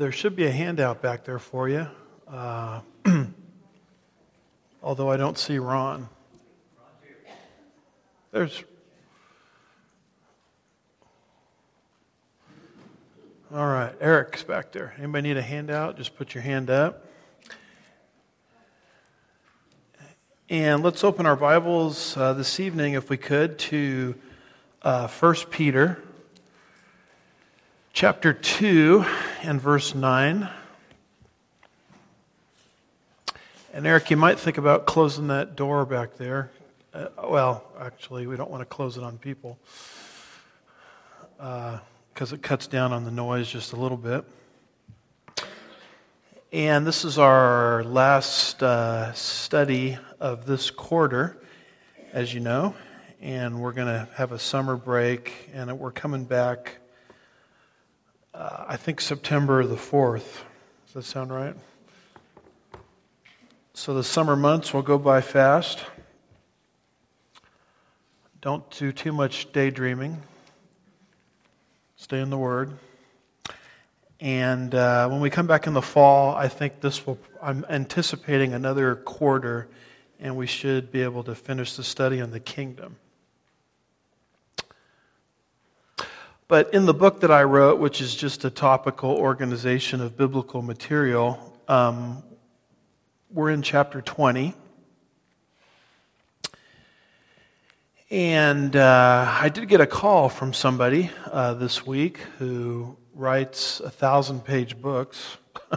There should be a handout back there for you, although I don't see Ron. There's... All right, Eric's back there. Anybody need a handout? Just put your hand up. And let's open our Bibles this evening, if we could, to 1 Peter chapter 2 and verse 9. And Eric, you might think about closing that door back there. Well, actually, we don't want to close it on people because it cuts down on the noise just a little bit. And this is our last study of this quarter, as you know. And we're going to have a summer break, and we're coming back, I think, September the 4th. Does that sound right? So the summer months will go by fast. Don't do too much daydreaming. Stay in the Word. And when we come back in the fall, I think I'm anticipating another quarter, and we should be able to finish the study on the kingdom. But in the book that I wrote, which is just a topical organization of biblical material, we're in chapter 20. And I did get a call from somebody this week who writes 1,000-page books.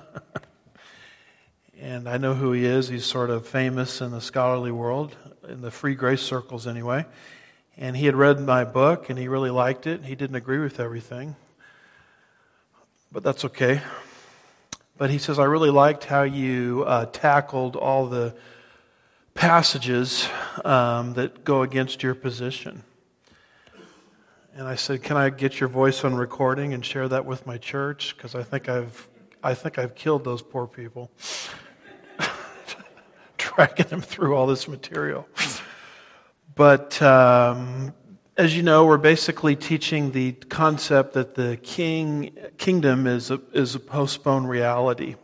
And I know who he is. He's sort of famous in the scholarly world, in the free grace circles anyway. And he had read my book, and he really liked it. He didn't agree with everything, but that's okay. But he says, I really liked how you tackled all the passages that go against your position. And I said, can I get your voice on recording and share that with my church? Because I think I've killed those poor people, dragging them through all this material. But as you know, we're basically teaching the concept that the kingdom is a postponed reality.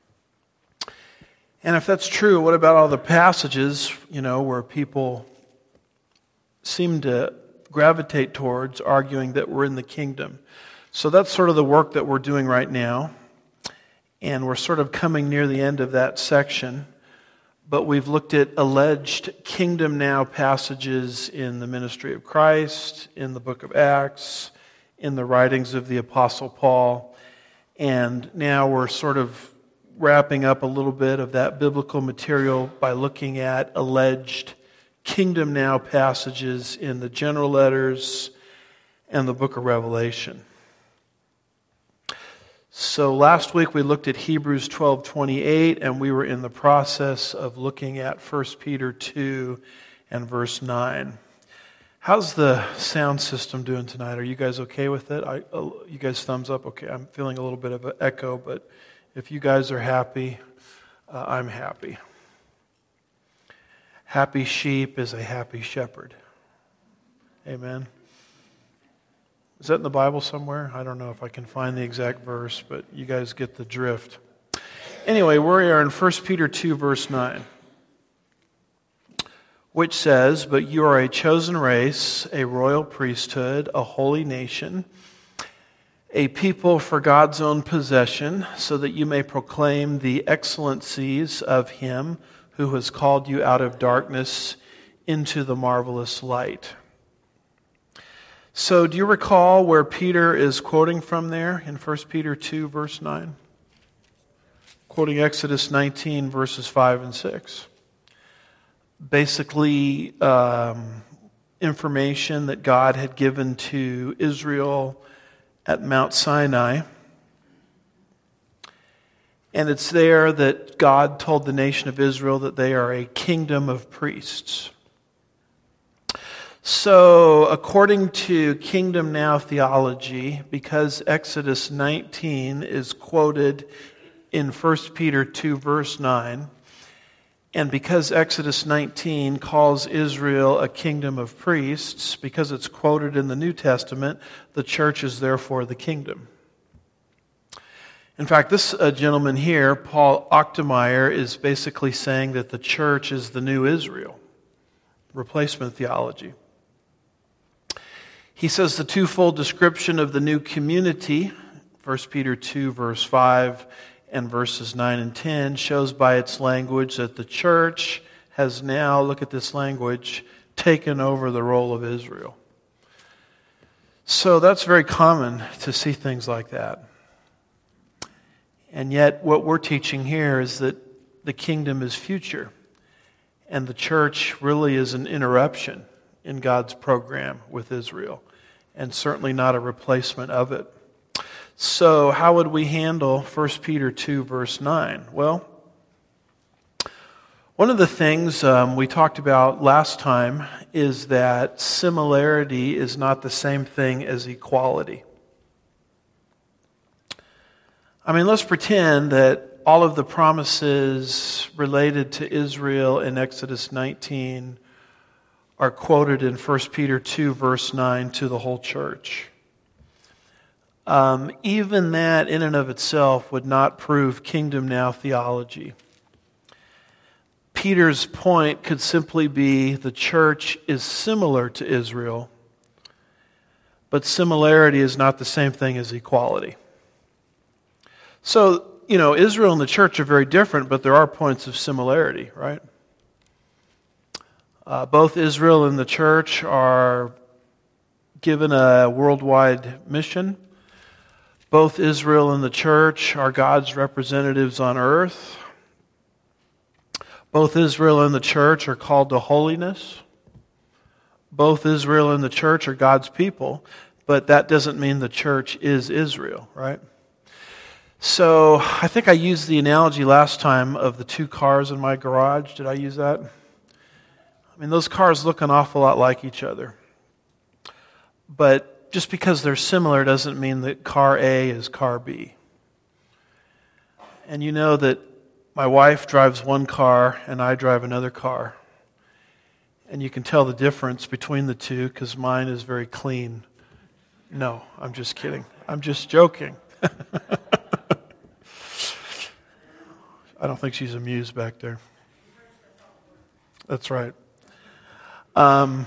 And if that's true, what about all the passages, where people seem to gravitate towards arguing that we're in the kingdom? So that's sort of the work that we're doing right now. And we're sort of coming near the end of that section. But we've looked at alleged kingdom now passages in the ministry of Christ, in the book of Acts, in the writings of the Apostle Paul. And now we're sort of wrapping up a little bit of that biblical material by looking at alleged kingdom now passages in the general letters and the book of Revelation. So last week we looked at Hebrews 12:28, and we were in the process of looking at 1 Peter 2 and verse 9. How's the sound system doing tonight? Are you guys okay with it? You guys thumbs up? Okay, I'm feeling a little bit of an echo, but if you guys are happy, I'm happy. Happy sheep is a happy shepherd. Amen. Is that in the Bible somewhere? I don't know if I can find the exact verse, but you guys get the drift. Anyway, we are in 1 Peter 2, verse 9, which says, "But you are a chosen race, a royal priesthood, a holy nation, a people for God's own possession, so that you may proclaim the excellencies of Him who has called you out of darkness into the marvelous light." So do you recall where Peter is quoting from there in 1 Peter 2, verse 9? Quoting Exodus 19, verses 5 and 6. Basically, information that God had given to Israel at Mount Sinai. And it's there that God told the nation of Israel that they are a kingdom of priests. So, according to Kingdom Now theology, because Exodus 19 is quoted in 1 Peter 2, verse 9, and because Exodus 19 calls Israel a kingdom of priests, because it's quoted in the New Testament, the church is therefore the kingdom. In fact, this gentleman here, Paul Ochtermeyer, is basically saying that the church is the new Israel, replacement theology. He says the twofold description of the new community, 1 Peter 2, verse 5 and verses 9 and 10, shows by its language that the church has now, look at this language, taken over the role of Israel. So that's very common to see things like that. And yet what we're teaching here is that the kingdom is future, and the church really is an interruption in God's program with Israel, and certainly not a replacement of it. So how would we handle 1 Peter 2, verse 9? Well, one of the things we talked about last time is that similarity is not the same thing as equality. I mean, let's pretend that all of the promises related to Israel in Exodus 19 are quoted in 1 Peter 2, verse 9 to the whole church. Even that in and of itself would not prove kingdom now theology. Peter's point could simply be the church is similar to Israel, but similarity is not the same thing as equality. So, Israel and the church are very different, but there are points of similarity, right? Both Israel and the church are given a worldwide mission. Both Israel and the church are God's representatives on earth. Both Israel and the church are called to holiness. Both Israel and the church are God's people, but that doesn't mean the church is Israel, right? So I think I used the analogy last time of the two cars in my garage. Did I use that? I mean, those cars look an awful lot like each other. But just because they're similar doesn't mean that car A is car B. And you know that my wife drives one car and I drive another car. And you can tell the difference between the two because mine is very clean. No, I'm just kidding. I'm just joking. I don't think she's amused back there. That's right. Mine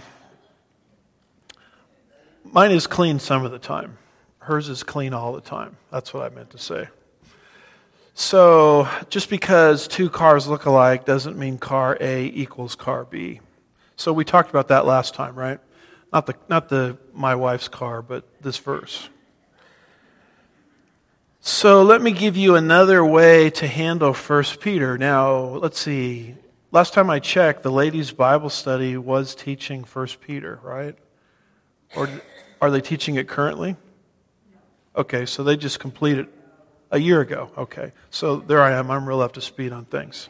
is clean some of the time. Hers is clean all the time. That's what I meant to say. So just because two cars look alike doesn't mean car A equals car B. So we talked about that last time, right? Not my wife's car, but this verse. So let me give you another way to handle 1 Peter. Now, let's see. Last time I checked, the ladies' Bible study was teaching 1 Peter, right? Or are they teaching it currently? Okay, so they just completed a year ago. Okay, so there I am. I'm real up to speed on things.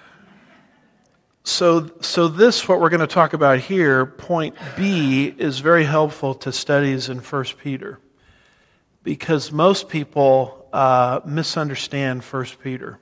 So this, what we're going to talk about here, point B, is very helpful to studies in 1 Peter. Because most people misunderstand 1 Peter.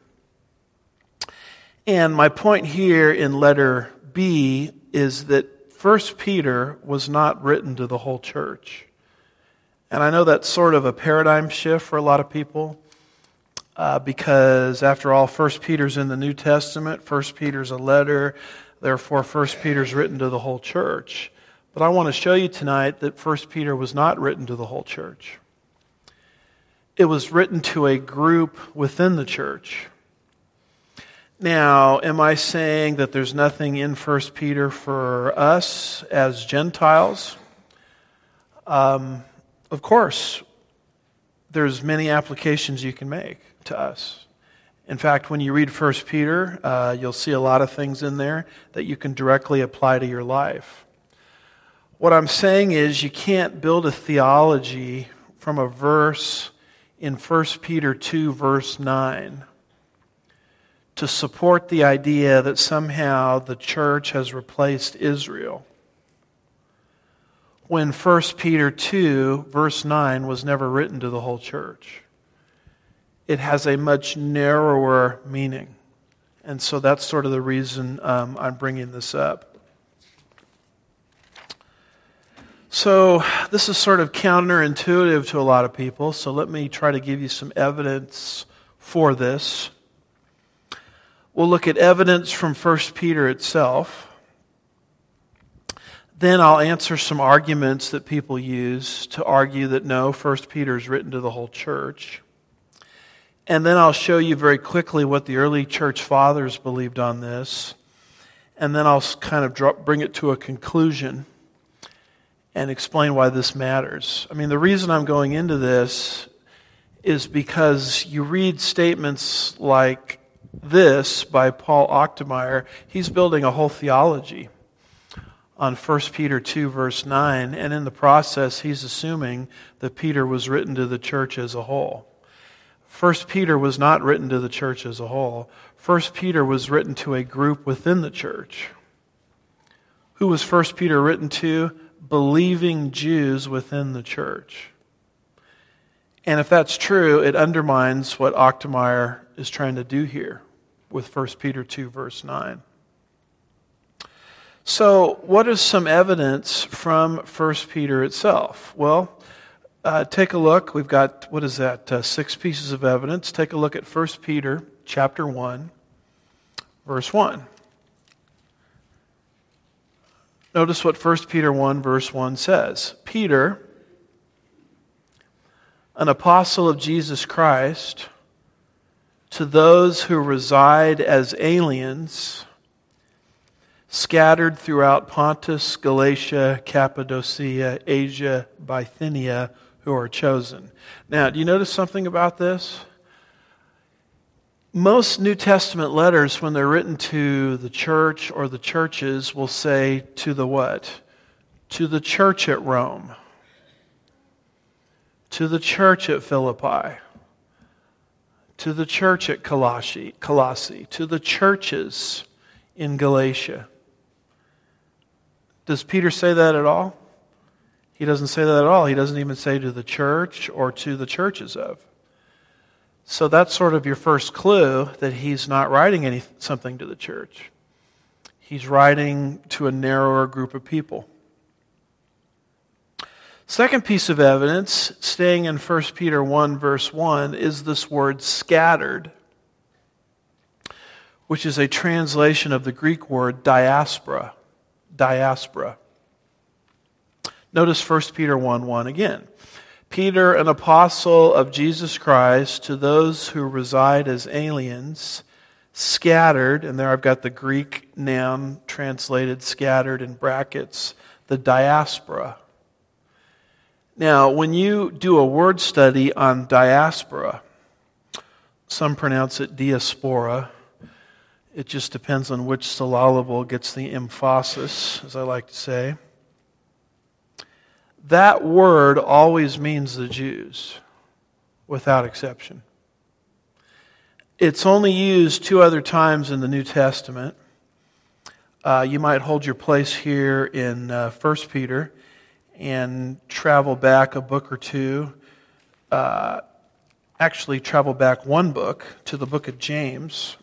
And my point here in letter B is that 1 Peter was not written to the whole church. And I know that's sort of a paradigm shift for a lot of people because after all, 1 Peter's in the New Testament, 1 Peter's a letter, therefore 1 Peter's written to the whole church. But I want to show you tonight that 1 Peter was not written to the whole church. It was written to a group within the church. Now, am I saying that there's nothing in 1 Peter for us as Gentiles? Of course, there's many applications you can make to us. In fact, when you read 1 Peter, you'll see a lot of things in there that you can directly apply to your life. What I'm saying is you can't build a theology from a verse in 1 Peter 2, verse 9, to support the idea that somehow the church has replaced Israel, when 1 Peter 2, verse 9, was never written to the whole church. It has a much narrower meaning. And so that's sort of the reason I'm bringing this up. So this is sort of counterintuitive to a lot of people, so let me try to give you some evidence for this. We'll look at evidence from 1 Peter itself. Then I'll answer some arguments that people use to argue that no, 1 Peter is written to the whole church. And then I'll show you very quickly what the early church fathers believed on this. And then I'll kind of bring it to a conclusion and explain why this matters. I mean, the reason I'm going into this is because you read statements like this by Paul Ochtermeyer. He's building a whole theology on 1 Peter 2, verse 9, and in the process, he's assuming that Peter was written to the church as a whole. 1 Peter was not written to the church as a whole. 1 Peter was written to a group within the church. Who was 1 Peter written to? Believing Jews within the church. And if that's true, it undermines what Ochtermeyer is trying to do here with 1 Peter 2, verse 9. So, what is some evidence from 1 Peter itself? Well, take a look. We've got, 6 pieces of evidence. Take a look at 1 Peter chapter 1, verse 1. Notice what 1 Peter 1, verse 1 says. Peter, an apostle of Jesus Christ, to those who reside as aliens, scattered throughout Pontus, Galatia, Cappadocia, Asia, Bithynia, who are chosen. Now, do you notice something about this? Most New Testament letters, when they're written to the church or the churches, will say to the what? To the church at Rome. To the church at Philippi. To the church at Colossae. To the churches in Galatia. Does Peter say that at all? He doesn't say that at all. He doesn't even say to the church or to the churches of. So that's sort of your first clue that he's not writing something to the church. He's writing to a narrower group of people. Second piece of evidence, staying in 1 Peter 1, verse 1, is this word scattered, which is a translation of the Greek word diaspora. Diaspora. Notice 1 Peter 1:1 again. Peter, an apostle of Jesus Christ, to those who reside as aliens, scattered, and there I've got the Greek noun translated scattered in brackets, the diaspora. Now, when you do a word study on diaspora, some pronounce it diaspora. It just depends on which syllable gets the emphasis, as I like to say. That word always means the Jews, without exception. It's only used 2 other times in the New Testament. You might hold your place here in 1 Peter and travel back a book or two. Actually, travel back 1 book to the book of James.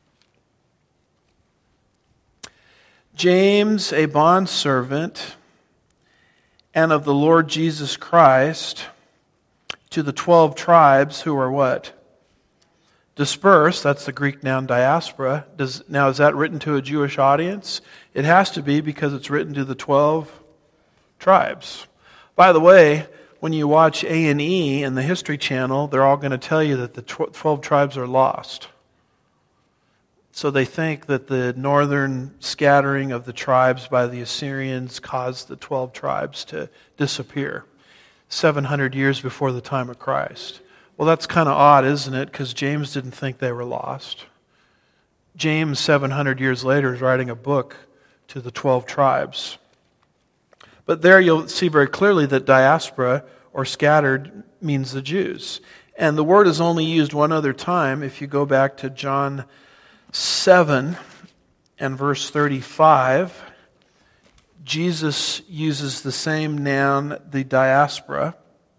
James, a bondservant and of the Lord Jesus Christ, to the 12 tribes who are what? Dispersed. That's the Greek noun diaspora. Now, is that written to a Jewish audience? It has to be, because it's written to the 12 tribes. By the way, when you watch A&E and the History Channel, they're all going to tell you that the 12 tribes are lost. So they think that the northern scattering of the tribes by the Assyrians caused the 12 tribes to disappear 700 years before the time of Christ. Well, that's kind of odd, isn't it? Because James didn't think they were lost. James, 700 years later, is writing a book to the 12 tribes. But there you'll see very clearly that diaspora, or scattered, means the Jews. And the word is only used 1 other time. If you go back to John 7 and verse 35, Jesus uses the same noun, the diaspora.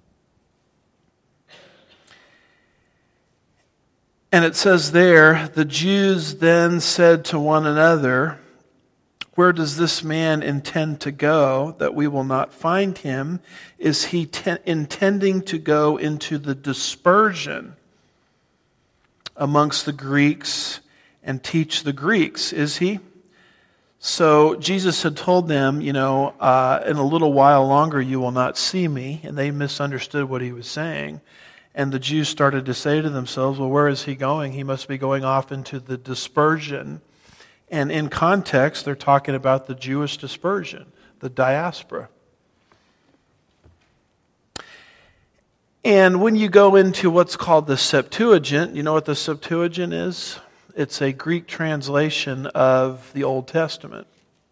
And it says there, the Jews then said to one another, "Where does this man intend to go, that we will not find him? Is he intending to go into the dispersion amongst the Greeks and teach the Greeks, is he? So Jesus had told them, in a little while longer you will not see me, and they misunderstood what he was saying. And the Jews started to say to themselves, well, where is he going? He must be going off into the dispersion. And in context, they're talking about the Jewish dispersion, the diaspora. And when you go into what's called the Septuagint, you know what the Septuagint is? It's a Greek translation of the Old Testament.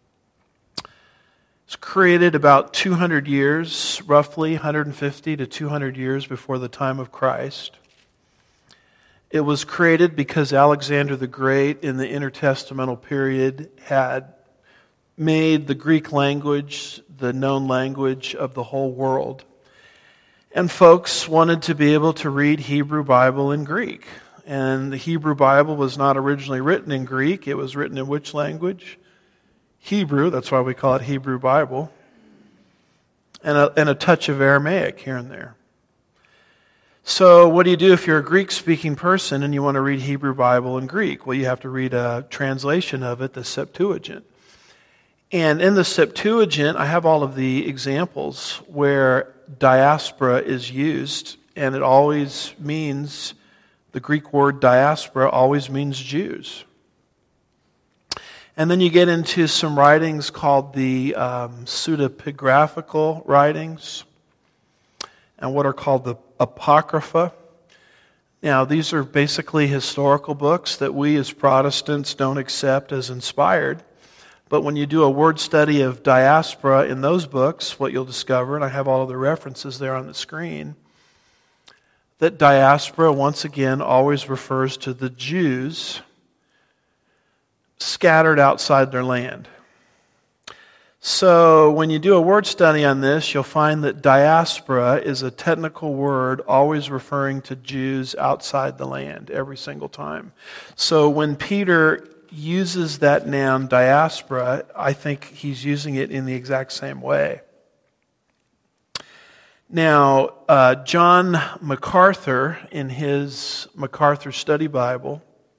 It's created about 200 years, roughly 150 to 200 years before the time of Christ. It was created because Alexander the Great in the intertestamental period had made the Greek language the known language of the whole world. And folks wanted to be able to read Hebrew Bible in Greek. And the Hebrew Bible was not originally written in Greek. It was written in which language? Hebrew. That's why we call it Hebrew Bible. And a touch of Aramaic here and there. So what do you do if you're a Greek-speaking person and you want to read Hebrew Bible in Greek? Well, you have to read a translation of it, the Septuagint. And in the Septuagint, I have all of the examples where diaspora is used, and it always means, the Greek word diaspora always means Jews. And then you get into some writings called the pseudepigraphical writings, and what are called the Apocrypha. Now, these are basically historical books that we as Protestants don't accept as inspired. But when you do a word study of diaspora in those books, what you'll discover, and I have all of the references there on the screen, that diaspora, once again, always refers to the Jews scattered outside their land. So when you do a word study on this, you'll find that diaspora is a technical word always referring to Jews outside the land every single time. So when Peter uses that noun diaspora, I think he's using it in the exact same way. Now, John MacArthur, in his MacArthur Study Bible,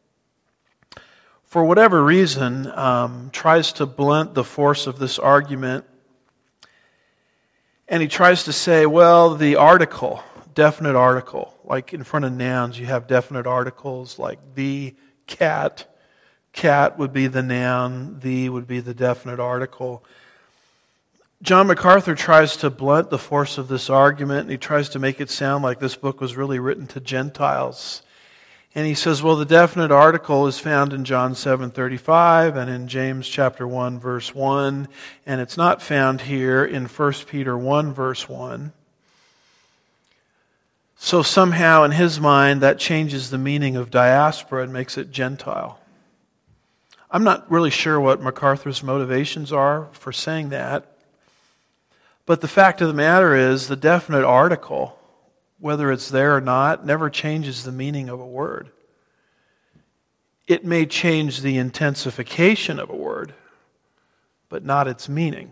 for whatever reason, tries to blunt the force of this argument. And he tries to say, well, the article, definite article, like in front of nouns, you have definite articles like the cat. Cat would be the noun, the would be the definite article. John MacArthur tries to blunt the force of this argument, and he tries to make it sound like this book was really written to Gentiles. And he says, well, the definite article is found in John 7:35 and in James chapter 1, verse 1, and it's not found here in 1 Peter 1, verse 1. So somehow in his mind that changes the meaning of diaspora and makes it Gentile. I'm not really sure what MacArthur's motivations are for saying that, but the fact of the matter is the definite article, whether it's there or not, never changes the meaning of a word. It may change the intensification of a word, but not its meaning.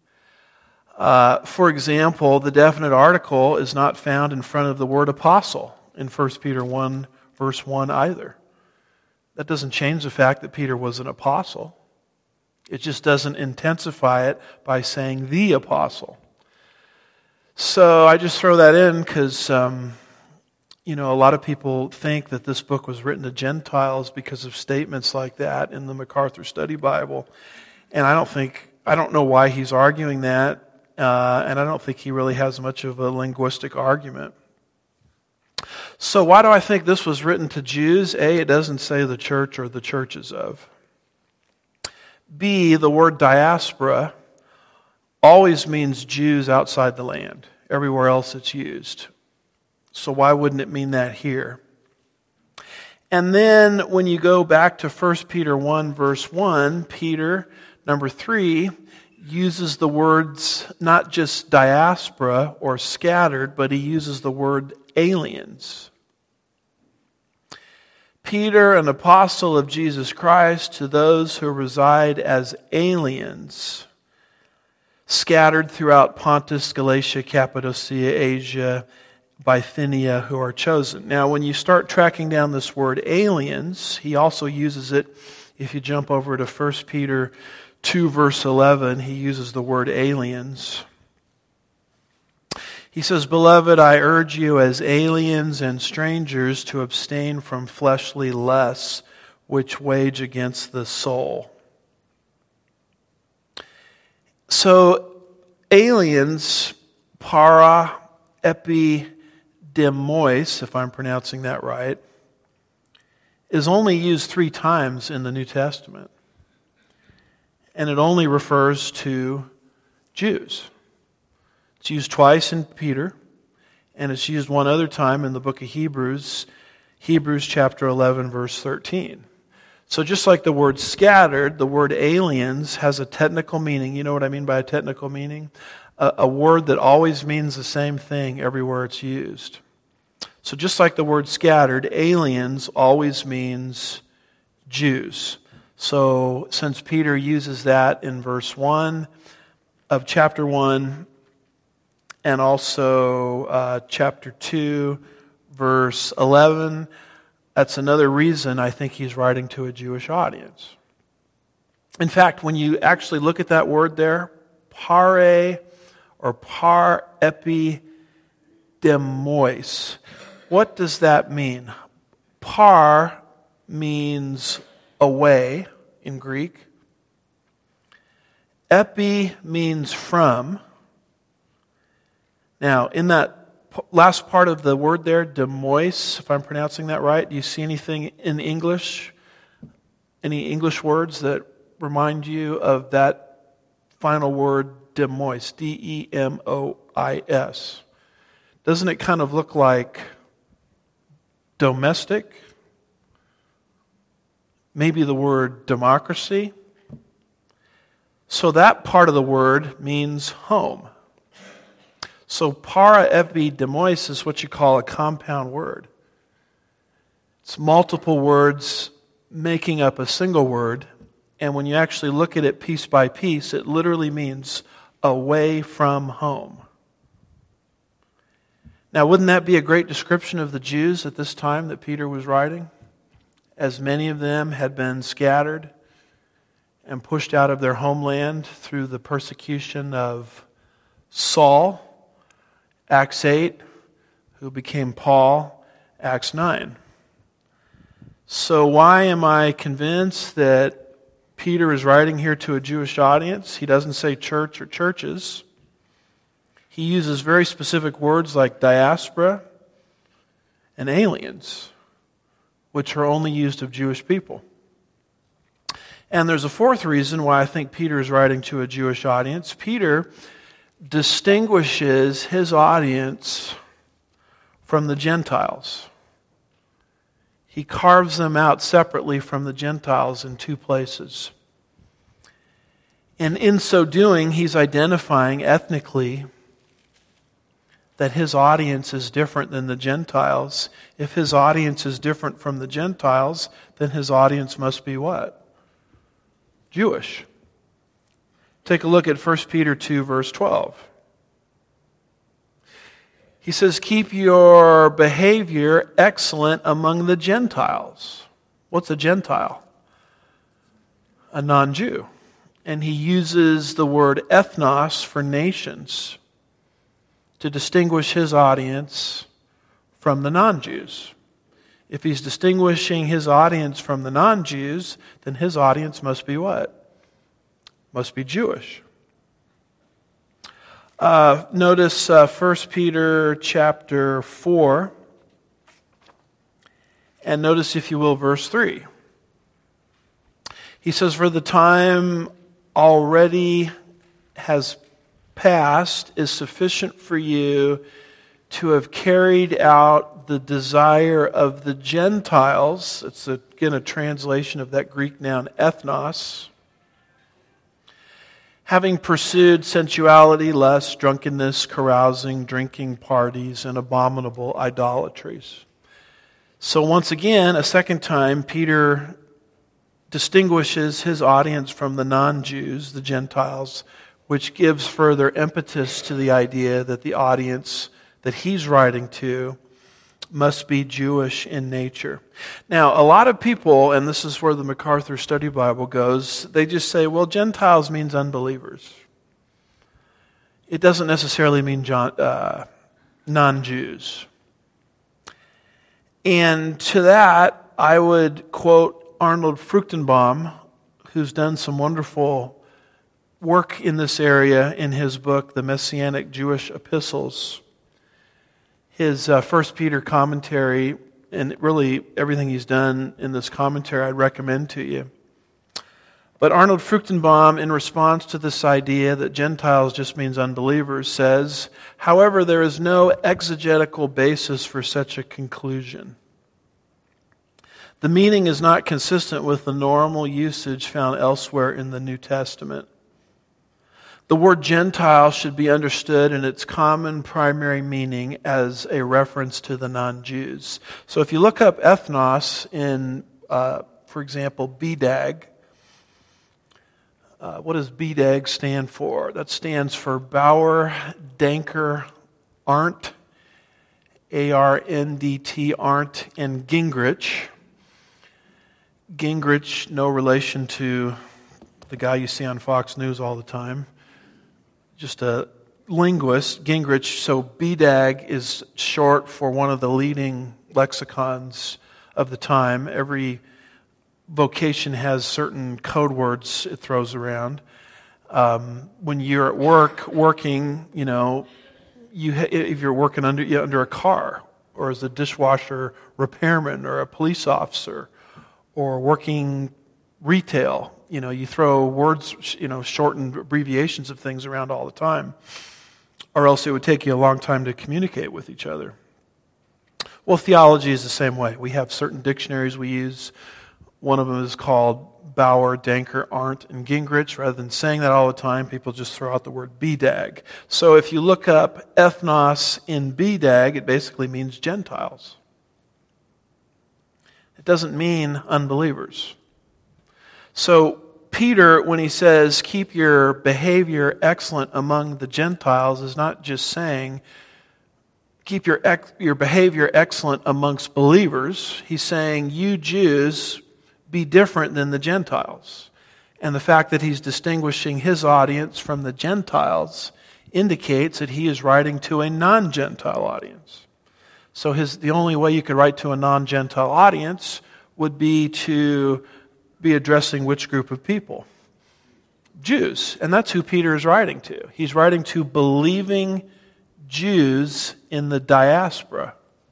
For example, the definite article is not found in front of the word apostle in 1 Peter 1, verse 1 either. That doesn't change the fact that Peter was an apostle. It just doesn't intensify it by saying the apostle. So I just throw that in because, a lot of people think that this book was written to Gentiles because of statements like that in the MacArthur Study Bible. And I don't know why he's arguing that, and I don't think he really has much of a linguistic argument. So why do I think this was written to Jews? A, it doesn't say the church or the churches of. B, the word diaspora always means Jews outside the land. Everywhere else it's used. So why wouldn't it mean that here? And then when you go back to 1 Peter 1, verse 1, Peter, number 3, uses the words not just diaspora or scattered, but he uses the word aliens. Peter, an apostle of Jesus Christ, to those who reside as aliens, scattered throughout Pontus, Galatia, Cappadocia, Asia, Bithynia who are chosen. Now, when you start tracking down this word aliens, he also uses it. If you jump over to 1 Peter 2, verse 11, he uses the word aliens. He says, "Beloved, I urge you as aliens and strangers to abstain from fleshly lusts which wage against the soul." So, aliens, para epidemois, if I'm pronouncing that right, is only used 3 times in the New Testament. And it only refers to Jews. It's used twice in Peter, and it's used one other time in the book of Hebrews, Hebrews chapter 11, verse 13. So just like the word scattered, the word aliens has a technical meaning. You know what I mean by a technical meaning? A word that always means the same thing everywhere it's used. So just like the word scattered, aliens always means Jews. So since Peter uses that in verse 1 of chapter 1 and also chapter 2, verse 11, that's another reason I think he's writing to a Jewish audience. In fact, when you actually look at that word there, pare or par epidemois, what does that mean? Par means away in Greek. Epi means from. Now, in that last part of the word there, demois, if I'm pronouncing that right, do you see anything in English? Any English words that remind you of that final word, demois, D-E-M-O-I-S? Doesn't it kind of look like domestic? Maybe the word democracy? So that part of the word means home. So para epidemois is what you call a compound word. It's multiple words making up a single word, and when you actually look at it piece by piece, it literally means away from home. Now, wouldn't that be a great description of the Jews at this time that Peter was writing? As many of them had been scattered and pushed out of their homeland through the persecution of Saul, Acts 8, who became Paul, Acts 9. So why am I convinced that Peter is writing here to a Jewish audience? He doesn't say church or churches. He uses very specific words like diaspora and aliens, which are only used of Jewish people. And there's a fourth reason why I think Peter is writing to a Jewish audience. Peter distinguishes his audience from the Gentiles. He carves them out separately from the Gentiles in 2 places. And in so doing, he's identifying ethnically that his audience is different than the Gentiles. If his audience is different from the Gentiles, then his audience must be what? Jewish. Take a look at 1 Peter 2, verse 12. He says, "Keep your behavior excellent among the Gentiles." What's a Gentile? A non-Jew. And he uses the word ethnos for nations to distinguish his audience from the non-Jews. If he's distinguishing his audience from the non-Jews, then his audience must be what? Must be Jewish. Notice 1 Peter chapter 4, and notice, if you will, verse 3. He says, "For the time already has past is sufficient for you to have carried out the desire of the Gentiles." It's again a translation of that Greek noun ethnos. "Having pursued sensuality, lust, drunkenness, carousing, drinking parties, and abominable idolatries." So once again, a second time, Peter distinguishes his audience from the non-Jews, the Gentiles, which gives further impetus to the idea that the audience that he's writing to must be Jewish in nature. Now, a lot of people, and this is where the MacArthur Study Bible goes, they just say, well, Gentiles means unbelievers. It doesn't necessarily mean non-Jews. And to that, I would quote Arnold Fruchtenbaum, who's done some wonderful work in this area in his book, The Messianic Jewish Epistles. His 1 Peter commentary, and really everything he's done in this commentary, I'd recommend to you. But Arnold Fruchtenbaum, in response to this idea that Gentiles just means unbelievers, says, however, there is no exegetical basis for such a conclusion. The meaning is not consistent with the normal usage found elsewhere in the New Testament. The word Gentile should be understood in its common primary meaning as a reference to the non-Jews. So if you look up ethnos in, for example, BDAG, what does BDAG stand for? That stands for Bauer, Danker, Arndt, A-R-N-D-T, Arndt, and Gingrich. Gingrich, no relation to the guy you see on Fox News all the time. Just a linguist, Gingrich. So BDAG is short for one of the leading lexicons of the time. Every vocation has certain code words it throws around. When you're at work, working, if you're working under a car, or as a dishwasher repairman, or a police officer, or working retail, you throw words, shortened abbreviations of things around all the time, or else it would take you a long time to communicate with each other. Well, theology is the same way. We have certain dictionaries we use. One of them is called Bauer, Danker, Arndt, and Gingrich. Rather than saying that all the time, people just throw out the word BDAG. So if you look up ethnos in BDAG, it basically means Gentiles. It doesn't mean unbelievers. So Peter, when he says, keep your behavior excellent among the Gentiles, is not just saying, keep your behavior excellent amongst believers. He's saying, you Jews, be different than the Gentiles. And the fact that he's distinguishing his audience from the Gentiles indicates that he is writing to a non-Gentile audience. So the only way you could write to a non-Gentile audience would be to be addressing which group of people? Jews. And that's who Peter is writing to. He's writing to believing Jews in the diaspora.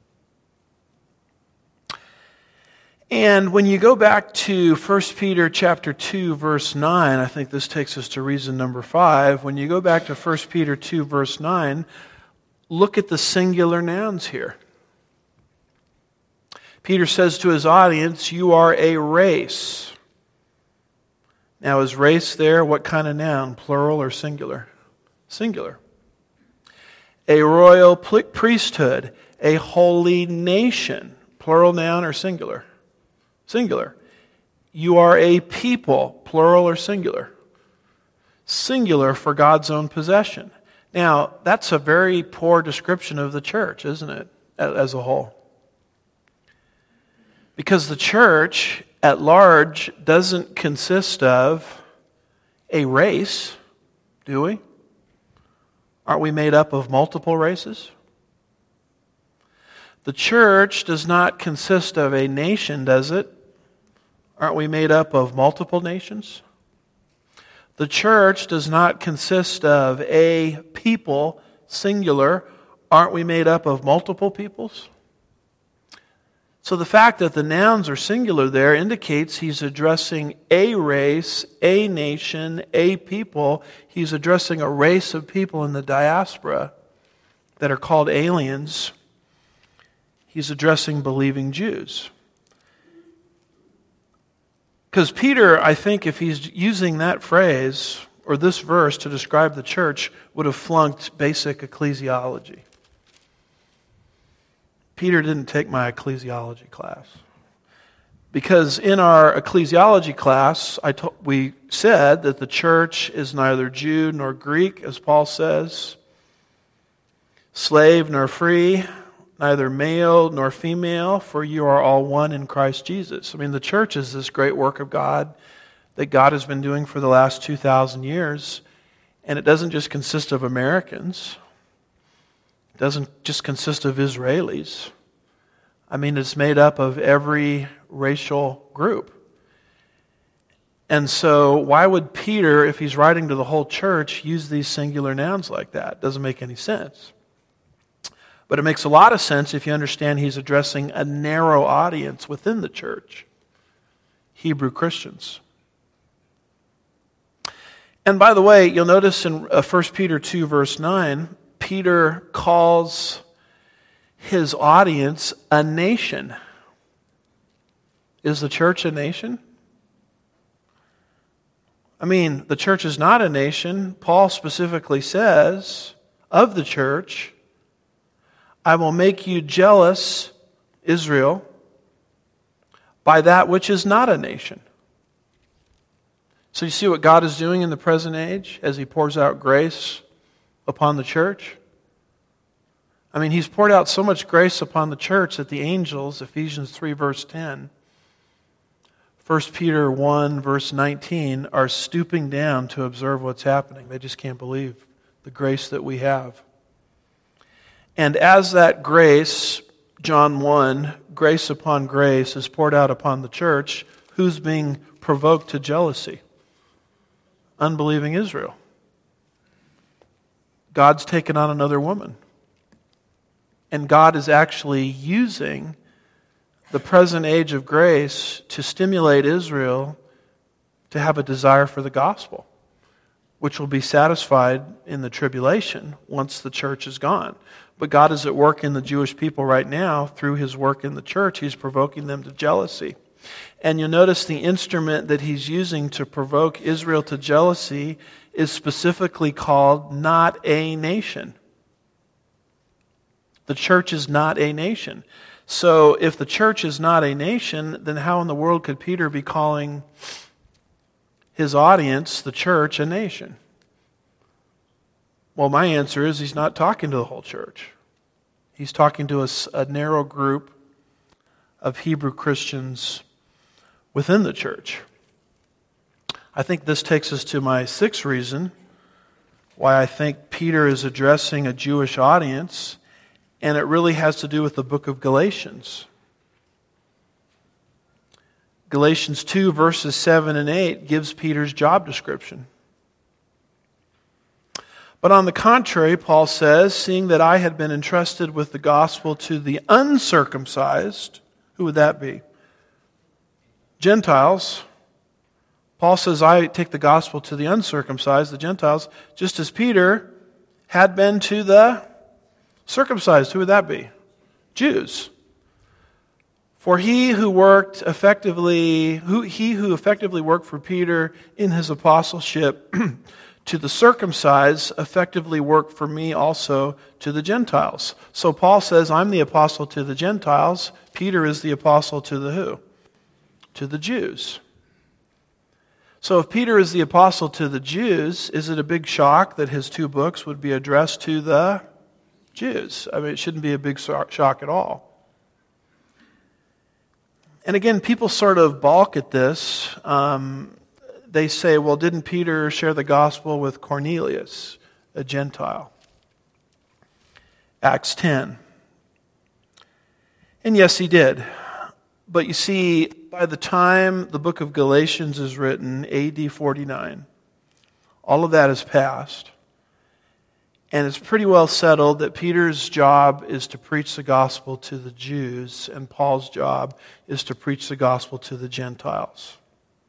And when you go back to 1 Peter chapter 2, verse 9, I think this takes us to reason number 5. When you go back to 1 Peter 2, verse 9, look at the singular nouns here. Peter says to his audience, you are a race. Now, is race there what kind of noun? Plural or singular? Singular. A royal priesthood, a holy nation. Plural noun or singular? Singular. You are a people. Plural or singular? Singular for God's own possession. Now, that's a very poor description of the church, isn't it, as a whole? Because the church at large doesn't consist of a race, do we? Aren't we made up of multiple races? The church does not consist of a nation, does it? Aren't we made up of multiple nations? The church does not consist of a people, singular. Aren't we made up of multiple peoples? So the fact that the nouns are singular there indicates he's addressing a race, a nation, a people. He's addressing a race of people in the diaspora that are called aliens. He's addressing believing Jews. Because Peter, I think, if he's using that phrase or this verse to describe the church, would have flunked basic ecclesiology. Peter didn't take my ecclesiology class. Because in our ecclesiology class, we said that the church is neither Jew nor Greek, as Paul says. slave nor free, neither male nor female, for you are all one in Christ Jesus. I mean, the church is this great work of God that God has been doing for the last 2,000 years. And it doesn't just consist of Americans. It doesn't just consist of Israelis. I mean, it's made up of every racial group. And so why would Peter, if he's writing to the whole church, use these singular nouns like that? It doesn't make any sense. But it makes a lot of sense if you understand he's addressing a narrow audience within the church, Hebrew Christians. And by the way, you'll notice in 1 Peter 2, verse 9, Peter calls his audience a nation. Is the church a nation? I mean, the church is not a nation. Paul specifically says of the church, I will make you jealous, Israel, by that which is not a nation. So you see what God is doing in the present age as He pours out grace upon the church? I mean, He's poured out so much grace upon the church that the angels, Ephesians 3 verse 10, 1 Peter 1 verse 19, are stooping down to observe what's happening. They just can't believe the grace that we have. And as that grace, John 1, grace upon grace is poured out upon the church, who's being provoked to jealousy? Unbelieving Israel. God's taken on another woman. And God is actually using the present age of grace to stimulate Israel to have a desire for the gospel, which will be satisfied in the tribulation once the church is gone. But God is at work in the Jewish people right now. Through His work in the church, He's provoking them to jealousy. And you'll notice the instrument that He's using to provoke Israel to jealousy is specifically called not a nation. The church is not a nation. So if the church is not a nation, then how in the world could Peter be calling his audience, the church, a nation? Well, my answer is he's not talking to the whole church. He's talking to a narrow group of Hebrew Christians within the church. I think this takes us to my sixth reason why I think Peter is addressing a Jewish audience, and it really has to do with the book of Galatians. Galatians 2 verses 7 and 8 gives Peter's job description. But on the contrary, Paul says, seeing that I had been entrusted with the gospel to the uncircumcised, who would that be? Gentiles. Paul says, I take the gospel to the uncircumcised, the Gentiles, just as Peter had been to the circumcised. Who would that be? Jews. For he who effectively worked for Peter in his apostleship to the circumcised effectively worked for me also to the Gentiles. So Paul says, I'm the apostle to the Gentiles. Peter is the apostle to the who? To the Jews. So if Peter is the apostle to the Jews, is it a big shock that his two books would be addressed to the Jews? I mean, it shouldn't be a big shock at all. And again, people sort of balk at this. They say, well, didn't Peter share the gospel with Cornelius, a Gentile? Acts 10. And yes, he did. But you see, by the time the book of Galatians is written, AD 49, all of that is past. And it's pretty well settled that Peter's job is to preach the gospel to the Jews, and Paul's job is to preach the gospel to the Gentiles.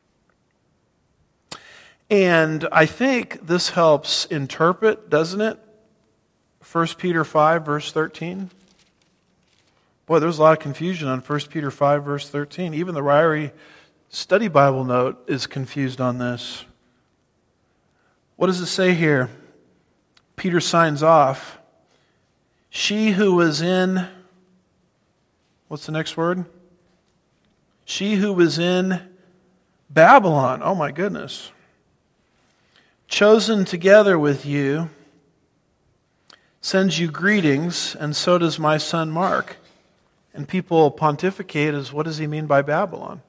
And I think this helps interpret, doesn't it? 1 Peter 5, verse 13. Boy, there's a lot of confusion on 1 Peter 5, verse 13. Even the Ryrie Study Bible Note is confused on this. What does it say here? Peter signs off. She who was in, what's the next word? She who was in Babylon. Oh my goodness. Chosen together with you, sends you greetings, and so does my son Mark. And people pontificate as, what does he mean by Babylon?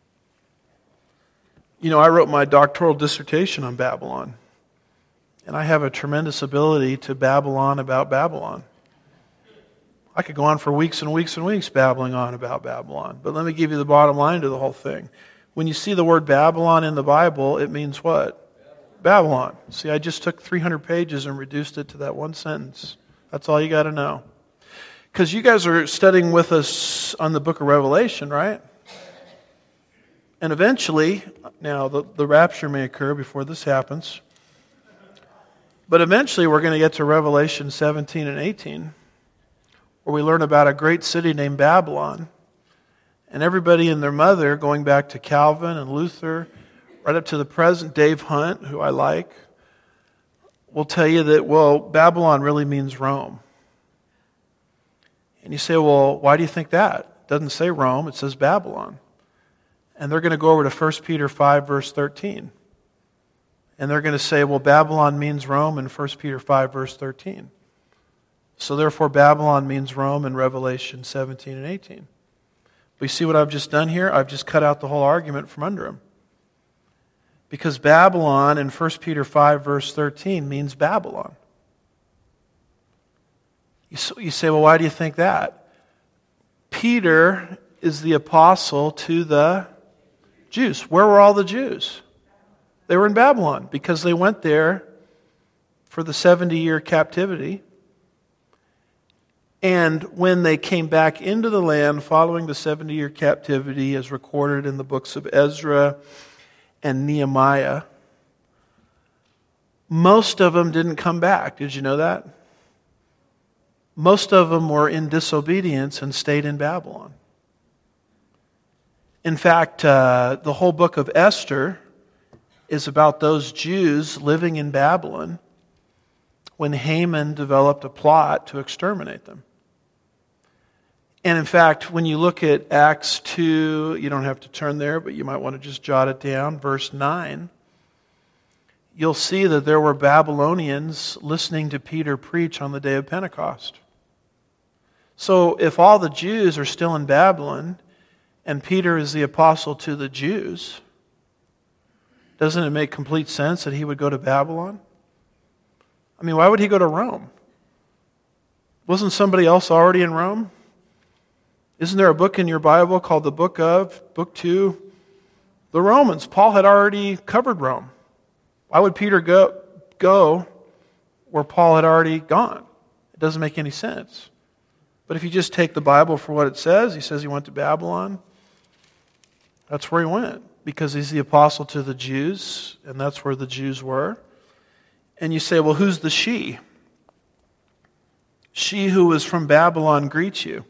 You know, I wrote my doctoral dissertation on Babylon. And I have a tremendous ability to babble on about Babylon. I could go on for weeks and weeks and weeks babbling on about Babylon. But let me give you the bottom line to the whole thing. When you see the word Babylon in the Bible, it means what? Babylon. See, I just took 300 pages and reduced it to that one sentence. That's all you got to know. Because you guys are studying with us on the book of Revelation, right? And eventually, now the rapture may occur before this happens, but eventually we're going to get to Revelation 17 and 18, where we learn about a great city named Babylon, and everybody and their mother, going back to Calvin and Luther, right up to the present, Dave Hunt, who I like, will tell you that, well, Babylon really means Rome. And you say, well, why do you think that? It doesn't say Rome, it says Babylon. And they're going to go over to 1 Peter 5, verse 13. And they're going to say, well, Babylon means Rome in 1 Peter 5, verse 13. So therefore, Babylon means Rome in Revelation 17 and 18. But you see what I've just done here? I've just cut out the whole argument from under them. Because Babylon in 1 Peter 5, verse 13 means Babylon. You say, well, why do you think that? Peter is the apostle to the Jews. Where were all the Jews? They were in Babylon because they went there for the 70-year captivity. And when they came back into the land following the 70-year captivity, as recorded in the books of Ezra and Nehemiah, most of them didn't come back. Did you know that? Most of them were in disobedience and stayed in Babylon. In fact, the whole book of Esther is about those Jews living in Babylon when Haman developed a plot to exterminate them. And in fact, when you look at Acts 2, you don't have to turn there, but you might want to just jot it down, verse 9, you'll see that there were Babylonians listening to Peter preach on the day of Pentecost. So if all the Jews are still in Babylon, and Peter is the apostle to the Jews, doesn't it make complete sense that he would go to Babylon? I mean, why would he go to Rome? Wasn't somebody else already in Rome? Isn't there a book in your Bible called the book 2, the Romans? Paul had already covered Rome. Why would Peter go where Paul had already gone? It doesn't make any sense. But if you just take the Bible for what it says, he says he went to Babylon. That's where he went, because he's the apostle to the Jews, and that's where the Jews were. And you say, well, who's the she? She who is from Babylon greets you.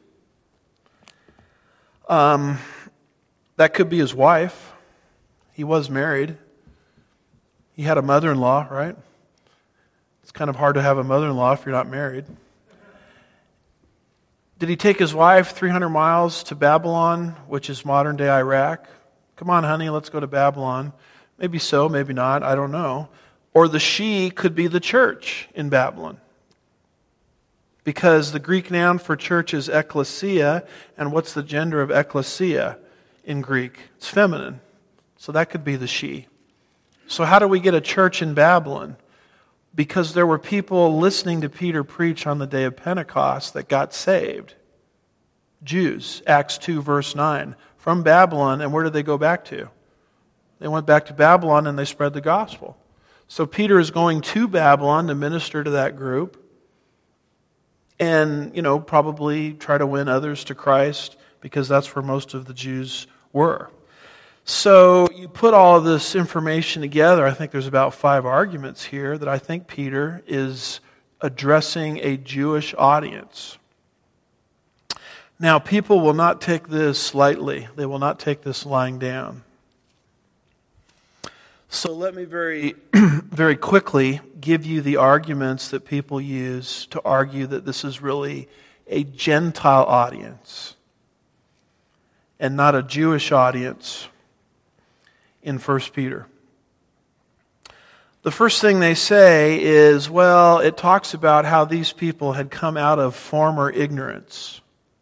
That could be his wife. He was married. He had a mother-in-law, right? It's kind of hard to have a mother-in-law if you're not married. Did he take his wife 300 miles to Babylon, which is modern-day Iraq? Come on, honey, let's go to Babylon. Maybe so, maybe not, I don't know. Or the she could be the church in Babylon. Because the Greek noun for church is ekklesia, and what's the gender of ekklesia in Greek? It's feminine. So that could be the she. So how do we get a church in Babylon? Because there were people listening to Peter preach on the day of Pentecost that got saved. Jews, Acts 2, verse 9, from Babylon, and where did they go back to? They went back to Babylon and they spread the gospel. So Peter is going to Babylon to minister to that group and, probably try to win others to Christ, because that's where most of the Jews were. So you put all of this information together. I think there's about 5 arguments here that I think Peter is addressing a Jewish audience. Now, people will not take this lightly. They will not take this lying down. So let me very, very quickly give you the arguments that people use to argue that this is really a Gentile audience and not a Jewish audience in 1 Peter. The first thing they say is, well, it talks about how these people had come out of former ignorance.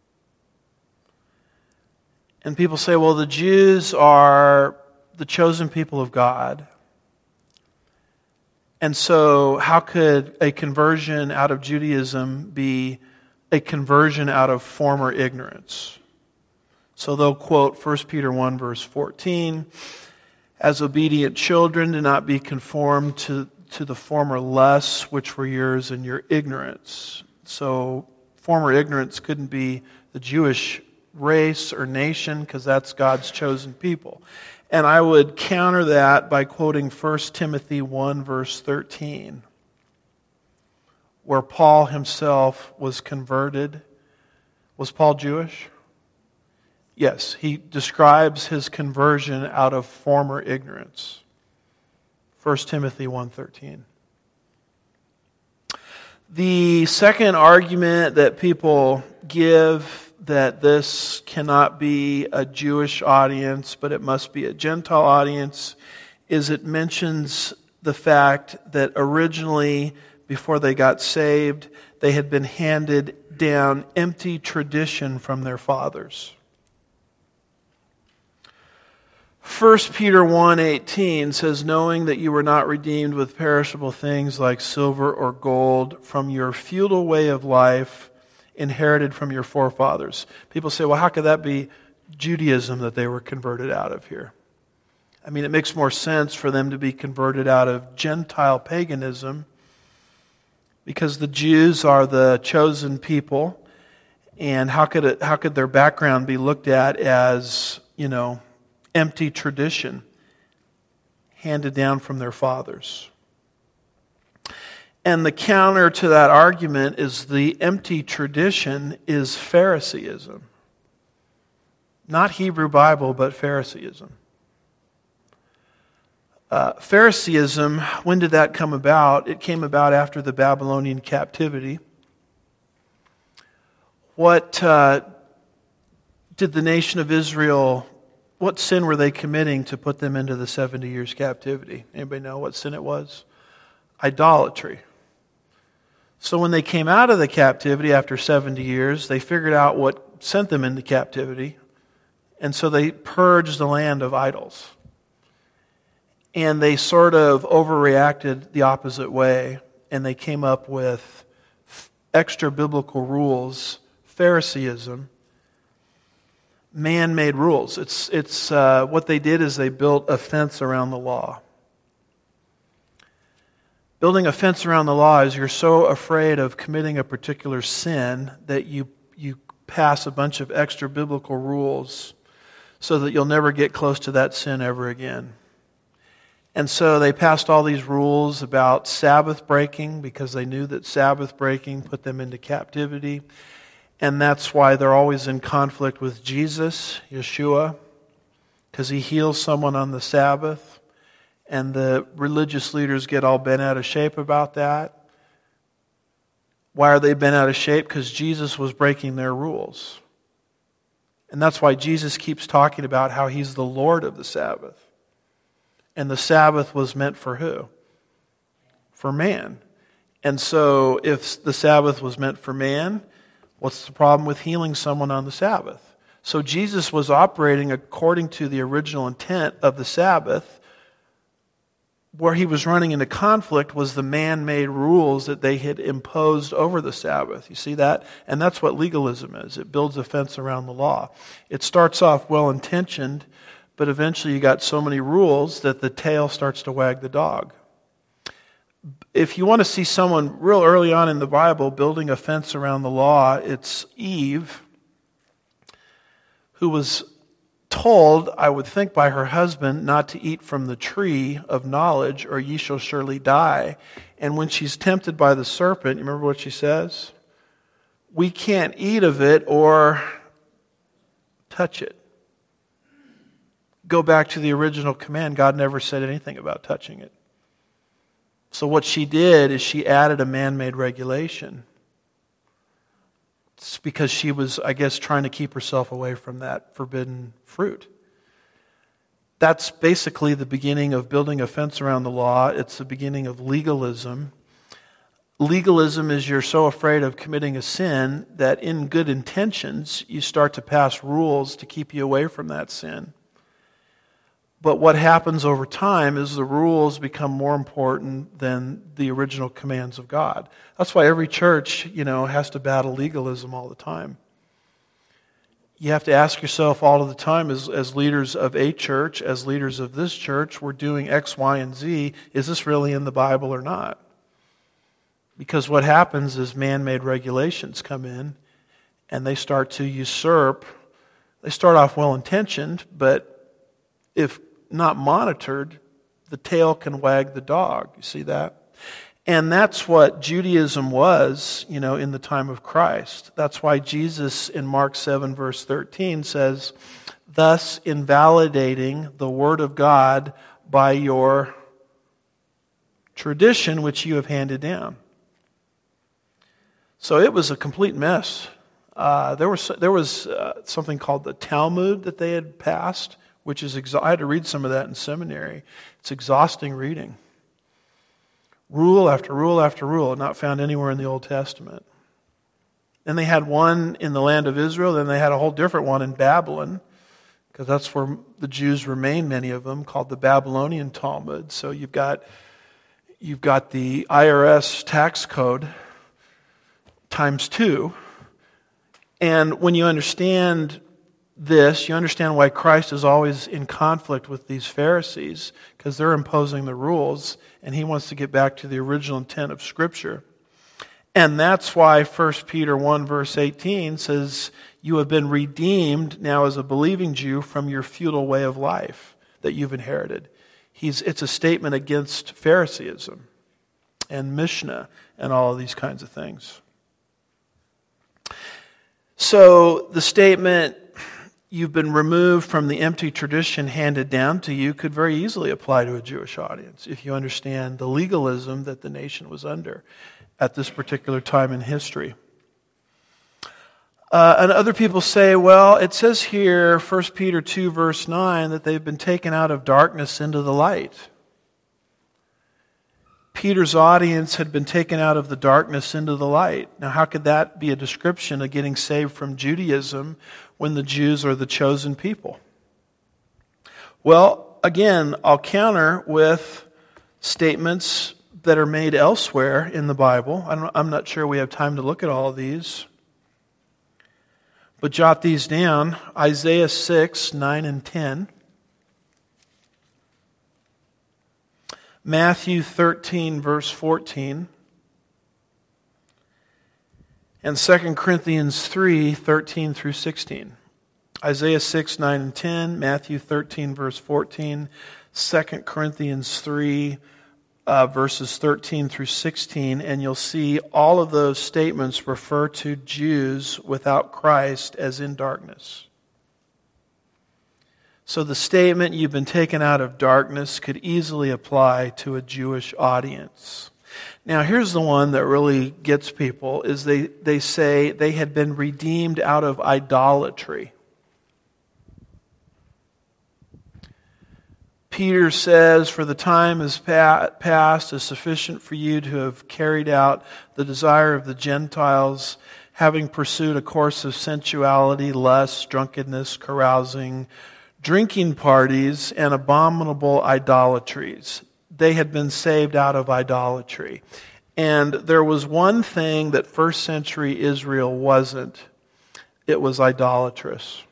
And people say, well, the Jews are the chosen people of God. And so how could a conversion out of Judaism be a conversion out of former ignorance? So they'll quote 1 Peter 1 verse 14, as obedient children, do not be conformed to the former lusts which were yours in your ignorance. So former ignorance couldn't be the Jewish race or nation, because that's God's chosen people. And I would counter that by quoting 1 Timothy 1 verse 13, where Paul himself was converted. Was Paul Jewish? Yes, he describes his conversion out of former ignorance. 1 Timothy 1:13. The second argument that people give that this cannot be a Jewish audience, but it must be a Gentile audience, is it mentions the fact that originally, before they got saved, they had been handed down empty tradition from their fathers. 1 Peter 1:18 says, knowing that you were not redeemed with perishable things like silver or gold from your feudal way of life inherited from your forefathers. People say, well, how could that be Judaism that they were converted out of here? I mean, it makes more sense for them to be converted out of Gentile paganism, because the Jews are the chosen people, and how could their background be looked at as, empty tradition handed down from their fathers? And the counter to that argument is the empty tradition is Phariseeism. Not Hebrew Bible, but Phariseeism. Phariseeism, when did that come about? It came about after the Babylonian captivity. What did the nation of Israel, what sin were they committing to put them into the 70 years captivity? Anybody know what sin it was? Idolatry. So when they came out of the captivity after 70 years, they figured out what sent them into captivity, and so they purged the land of idols. And they sort of overreacted the opposite way, and they came up with extra biblical rules, Phariseeism, man-made rules. It's what they did is they built a fence around the law. Building a fence around the law is you're so afraid of committing a particular sin that you pass a bunch of extra biblical rules so that you'll never get close to that sin ever again. And so they passed all these rules about Sabbath breaking because they knew that Sabbath breaking put them into captivity. And that's why they're always in conflict with Jesus, Yeshua, because he heals someone on the Sabbath. And the religious leaders get all bent out of shape about that. Why are they bent out of shape? Because Jesus was breaking their rules. And that's why Jesus keeps talking about how he's the Lord of the Sabbath. And the Sabbath was meant for who? For man. And so if the Sabbath was meant for man, what's the problem with healing someone on the Sabbath? So Jesus was operating according to the original intent of the Sabbath. Where he was running into conflict was the man-made rules that they had imposed over the Sabbath. You see that? And that's what legalism is. It builds a fence around the law. It starts off well-intentioned, but eventually you got so many rules that the tail starts to wag the dog. If you want to see someone real early on in the Bible building a fence around the law, it's Eve, who was told, I would think by her husband, not to eat from the tree of knowledge or ye shall surely die. And when she's tempted by the serpent, you remember what she says? We can't eat of it or touch it. Go back to the original command. God never said anything about touching it. So what she did is she added a man-made regulation. It's because she was, I guess, trying to keep herself away from that forbidden fruit. That's basically the beginning of building a fence around the law. It's the beginning of legalism. Legalism is you're so afraid of committing a sin that in good intentions you start to pass rules to keep you away from that sin. But what happens over time is the rules become more important than the original commands of God. That's why every church, has to battle legalism all the time. You have to ask yourself all of the time as leaders of a church, as leaders of this church, we're doing X, Y, and Z. Is this really in the Bible or not? Because what happens is man-made regulations come in and they start to usurp. They start off well-intentioned, but if not monitored, the tail can wag the dog. You see that? And that's what Judaism was, in the time of Christ. That's why Jesus in Mark 7 verse 13 says, thus invalidating the word of God by your tradition which you have handed down. So it was a complete mess. There was something called the Talmud that they had passed, which is I had to read some of that in seminary. It's exhausting reading. Rule after rule after rule, not found anywhere in the Old Testament. Then they had one in the land of Israel, then they had a whole different one in Babylon, because that's where the Jews remain, many of them, called the Babylonian Talmud. So you've got the IRS tax code times 2. And when you understand this, you understand why Christ is always in conflict with these Pharisees, because they're imposing the rules, and he wants to get back to the original intent of Scripture. And that's why 1 Peter 1 verse 18 says, you have been redeemed now as a believing Jew from your feudal way of life that you've inherited. It's a statement against Phariseeism and Mishnah and all of these kinds of things. So the statement, you've been removed from the empty tradition handed down to you, could very easily apply to a Jewish audience if you understand the legalism that the nation was under at this particular time in history. And other people say, well, it says here, 1 Peter 2 verse 9, that they've been taken out of darkness into the light. Peter's audience had been taken out of the darkness into the light. Now, how could that be a description of getting saved from Judaism when the Jews are the chosen people? Well, again, I'll counter with statements that are made elsewhere in the Bible. I'm not sure we have time to look at all of these. But jot these down. Isaiah 6, 9 and 10. Matthew 13, verse 14. And 2 Corinthians 3, 13 through 16. Isaiah 6, 9 and 10. Matthew 13, verse 14. 2 Corinthians 3, verses 13 through 16. And you'll see all of those statements refer to Jews without Christ as in darkness. So the statement, you've been taken out of darkness, could easily apply to a Jewish audience. Now here's the one that really gets people, is they say they had been redeemed out of idolatry. Peter says, for the time is past is sufficient for you to have carried out the desire of the Gentiles, having pursued a course of sensuality, lust, drunkenness, carousing, drinking parties, and abominable idolatries. They had been saved out of idolatry. And there was one thing that first century Israel wasn't. It was idolatrous.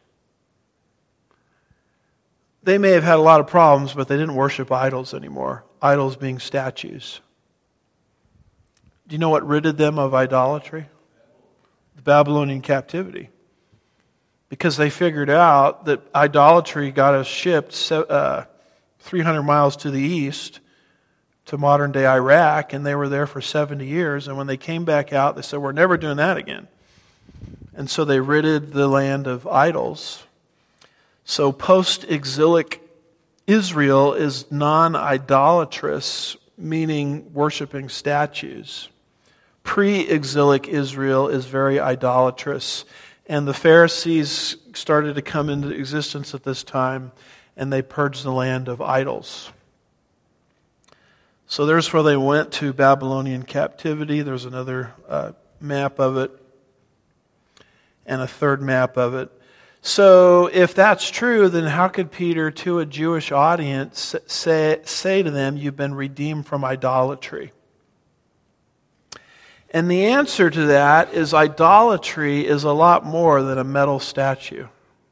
They may have had a lot of problems, but they didn't worship idols anymore. Idols being statues. Do you know what ridded them of idolatry? The Babylonian captivity. Because they figured out that idolatry got us shipped 300 miles to the east to modern-day Iraq, and they were there for 70 years. And when they came back out, they said, we're never doing that again. And so they ridded the land of idols. So post-exilic Israel is non-idolatrous, meaning worshiping statues. Pre-exilic Israel is very idolatrous. And the Pharisees started to come into existence at this time, and they purged the land of idols. So there's where they went to Babylonian captivity. There's another map of it, and a third map of it. So if that's true, then how could Peter, to a Jewish audience, say to them, you've been redeemed from idolatry? And the answer to that is idolatry is a lot more than a metal statue.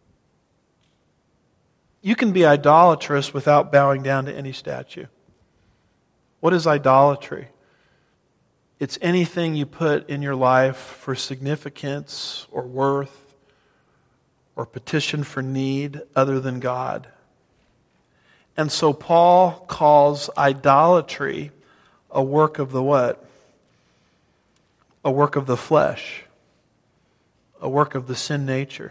You can be idolatrous without bowing down to any statue. What is idolatry? It's anything you put in your life for significance or worth or petition for need other than God. And so Paul calls idolatry a work of the what? A work of the flesh. A work of the sin nature.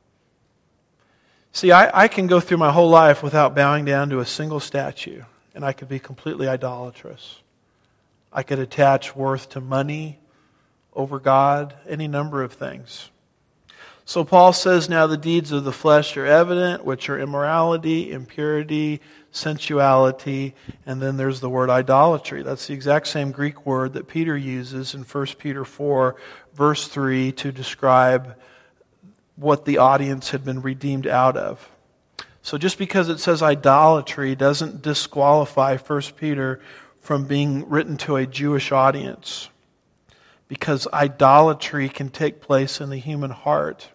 See, I can go through my whole life without bowing down to a single statue, and I could be completely idolatrous. I could attach worth to money over God, any number of things. So Paul says, now the deeds of the flesh are evident, which are immorality, impurity, sensuality, and then there's the word idolatry. That's the exact same Greek word that Peter uses in 1 Peter 4, verse 3, to describe what the audience had been redeemed out of. So just because it says idolatry doesn't disqualify 1 Peter from being written to a Jewish audience, because idolatry can take place in the human heart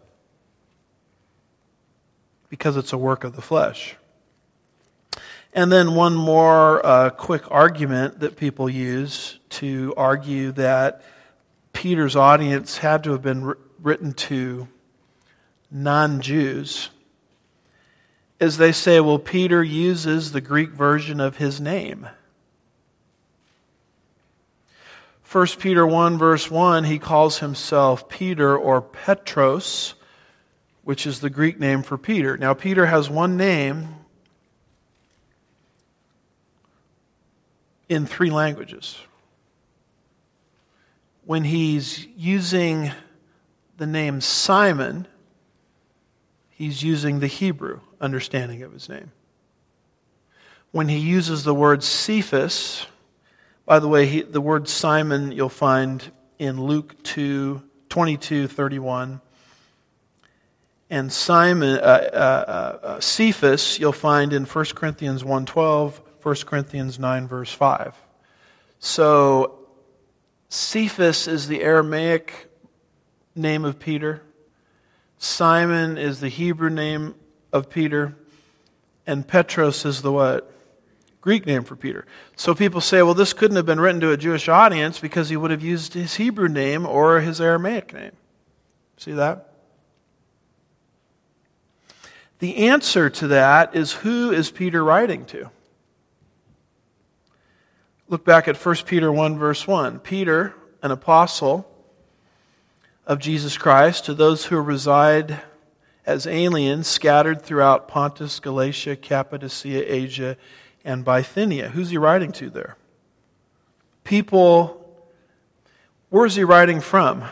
because it's a work of the flesh. And then one more quick argument that people use to argue that Peter's audience had to have been written to non-Jews is they say, well, Peter uses the Greek version of his name. 1 Peter 1 verse 1, he calls himself Peter or Petros, which is the Greek name for Peter. Now, Peter has one name in 3 languages. When he's using the name Simon, he's using the Hebrew understanding of his name. When he uses the word Cephas, by the way, the word Simon you'll find in Luke 2:22-31, and Cephas you'll find in 1 Corinthians 1:12, 1 Corinthians 9 verse 5. So Cephas is the Aramaic name of Peter. Simon is the Hebrew name of Peter. And Petros is the what? Greek name for Peter. So people say, well, this couldn't have been written to a Jewish audience because he would have used his Hebrew name or his Aramaic name. See that? The answer to that is, who is Peter writing to? Look back at 1 Peter 1 verse 1. Peter, an apostle of Jesus Christ, to those who reside as aliens scattered throughout Pontus, Galatia, Cappadocia, Asia, and Bithynia. Who's he writing to there? People, where's he writing from?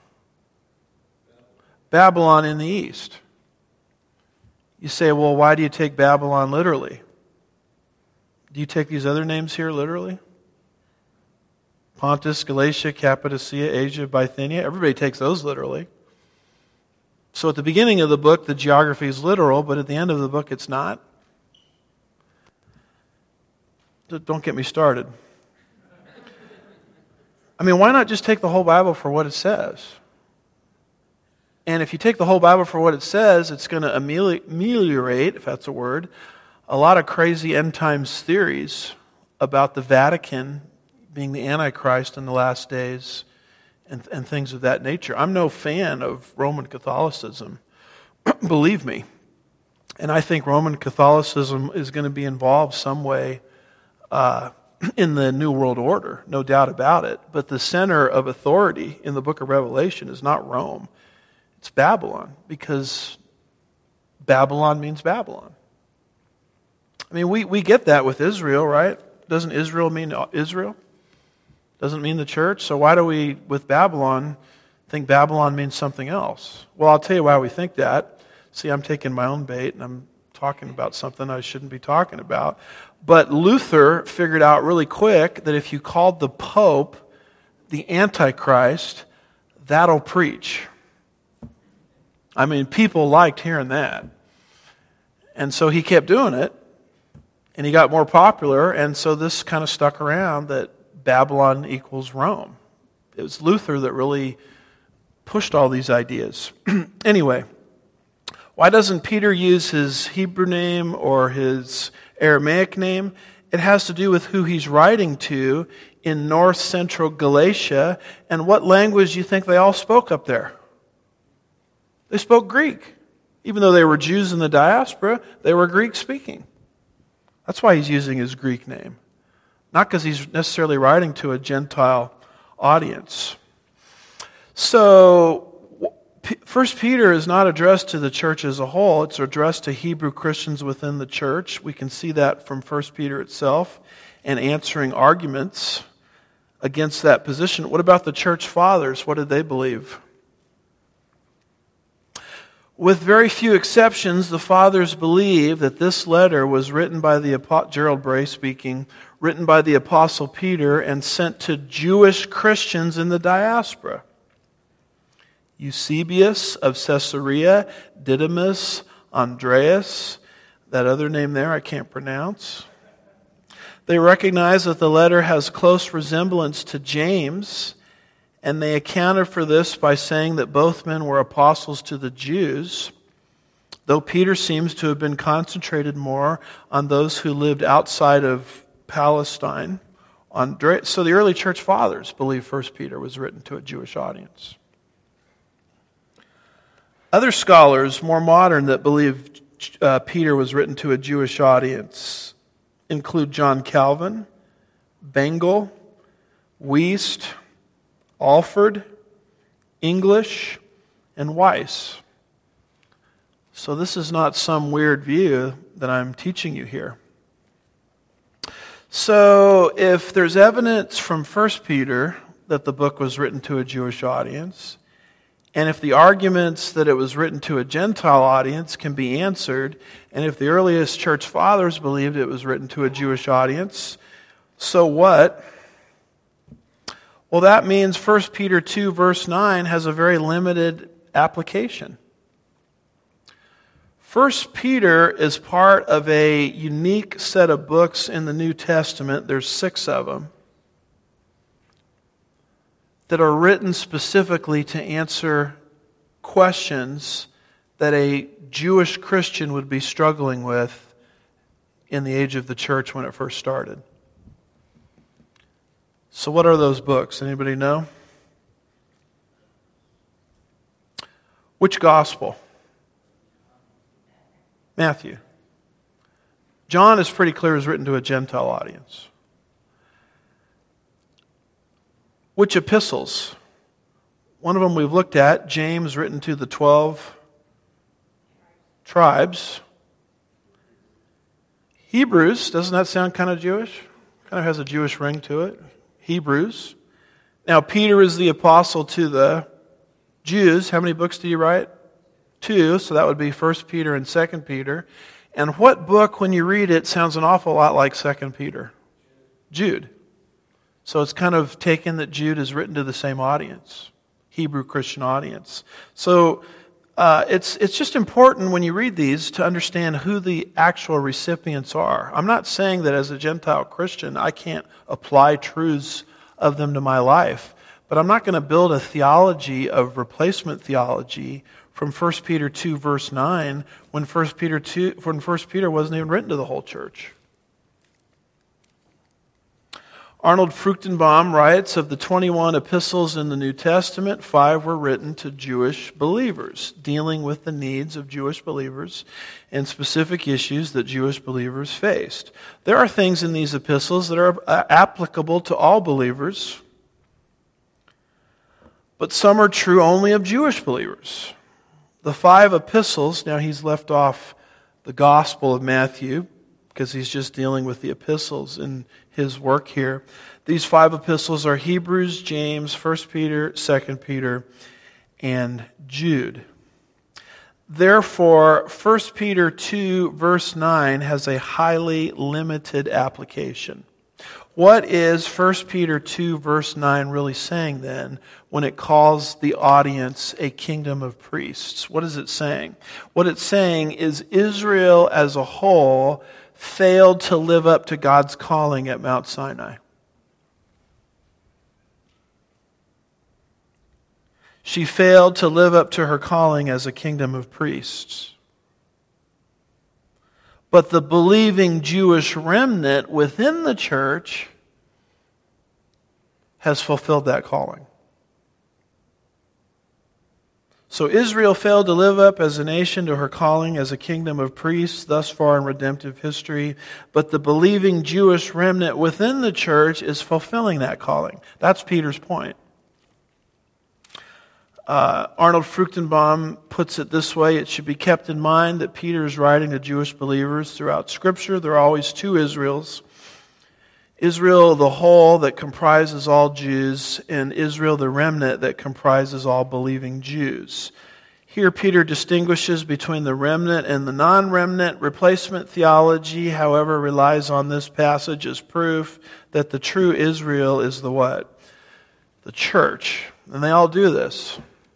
Babylon in the east. You say, well, why do you take Babylon literally? Do you take these other names here literally? Pontus, Galatia, Cappadocia, Asia, Bithynia. Everybody takes those literally. So at the beginning of the book, the geography is literal, but at the end of the book, it's not. Don't get me started. I mean, why not just take the whole Bible for what it says? And if you take the whole Bible for what it says, it's going to ameliorate, if that's a word, a lot of crazy end times theories about the Vatican being the Antichrist in the last days and things of that nature. I'm no fan of Roman Catholicism, believe me. And I think Roman Catholicism is going to be involved some way in the New World Order, no doubt about it. But the center of authority in the book of Revelation is not Rome. It's Babylon, because Babylon means Babylon. I mean, we get that with Israel, right? Doesn't Israel mean Israel? Doesn't mean the church? So why do we, with Babylon, think Babylon means something else? Well, I'll tell you why we think that. See, I'm taking my own bait, and I'm talking about something I shouldn't be talking about. But Luther figured out really quick that if you called the Pope the Antichrist, that'll preach. I mean, people liked hearing that. And so he kept doing it, and he got more popular, and so this kind of stuck around that Babylon equals Rome. It was Luther that really pushed all these ideas. Anyway, why doesn't Peter use his Hebrew name or his Aramaic name? It has to do with who he's writing to in north central Galatia, and what language do you think they all spoke up there? They spoke Greek. Even though they were Jews in the diaspora, they were Greek speaking. That's why he's using his Greek name. Not because he's necessarily writing to a Gentile audience. So, 1 Peter is not addressed to the church as a whole. It's addressed to Hebrew Christians within the church. We can see that from 1 Peter itself and answering arguments against that position. What about the church fathers? What did they believe? With very few exceptions, the fathers believe that this letter was written by Gerald Bray speaking, written by the Apostle Peter and sent to Jewish Christians in the diaspora. Eusebius of Caesarea, Didymus, Andreas, that other name there I can't pronounce. They recognize that the letter has close resemblance to James, and they accounted for this by saying that both men were apostles to the Jews, though Peter seems to have been concentrated more on those who lived outside of Palestine. So the early church fathers believe 1 Peter was written to a Jewish audience. Other scholars, more modern, that believe Peter was written to a Jewish audience include John Calvin, Bengel, Wuest, Alford, English, and Weiss. So this is not some weird view that I'm teaching you here. So if there's evidence from 1 Peter that the book was written to a Jewish audience, and if the arguments that it was written to a Gentile audience can be answered, and if the earliest church fathers believed it was written to a Jewish audience, so what? Well, that means 1 Peter 2 verse 9 has a very limited application. 1 Peter is part of a unique set of books in the New Testament. There's 6 of them that are written specifically to answer questions that a Jewish Christian would be struggling with in the age of the church when it first started. So what are those books? Anybody know? Which gospel? Matthew. John is pretty clear is written to a Gentile audience. Which epistles? One of them we've looked at, James, written to the 12 tribes. Hebrews, doesn't that sound kind of Jewish? Kind of has a Jewish ring to it. Hebrews. Now, Peter is the apostle to the Jews. How many books did he write? 2, so that would be 1 Peter and 2 Peter. And what book, when you read it, sounds an awful lot like 2 Peter? Jude. So it's kind of taken that Jude is written to the same audience, Hebrew Christian audience. So it's just important when you read these to understand who the actual recipients are. I'm not saying that as a Gentile Christian I can't apply truths of them to my life, but I'm not going to build a theology of replacement theology from 1 Peter 2 verse 9 when 1 Peter wasn't even written to the whole church. Arnold Fruchtenbaum writes, of the 21 epistles in the New Testament, 5 were written to Jewish believers, dealing with the needs of Jewish believers and specific issues that Jewish believers faced. There are things in these epistles that are applicable to all believers, but some are true only of Jewish believers. The 5 epistles, now he's left off the Gospel of Matthew, because he's just dealing with the epistles in his work here. These 5 epistles are Hebrews, James, 1 Peter, 2 Peter, and Jude. Therefore, 1 Peter 2, verse 9 has a highly limited application. What is 1 Peter 2, verse 9 really saying then when it calls the audience a kingdom of priests? What is it saying? What it's saying is Israel as a whole failed to live up to God's calling at Mount Sinai. She failed to live up to her calling as a kingdom of priests. But the believing Jewish remnant within the church has fulfilled that calling. So Israel failed to live up as a nation to her calling as a kingdom of priests thus far in redemptive history, but the believing Jewish remnant within the church is fulfilling that calling. That's Peter's point. Arnold Fruchtenbaum puts it this way: it should be kept in mind that Peter is writing to Jewish believers throughout Scripture. There are always two Israels. Israel the whole that comprises all Jews, and Israel the remnant that comprises all believing Jews. Here Peter distinguishes between the remnant and the non-remnant. Replacement theology, however, relies on this passage as proof that the true Israel is the what? The church. And they all do this.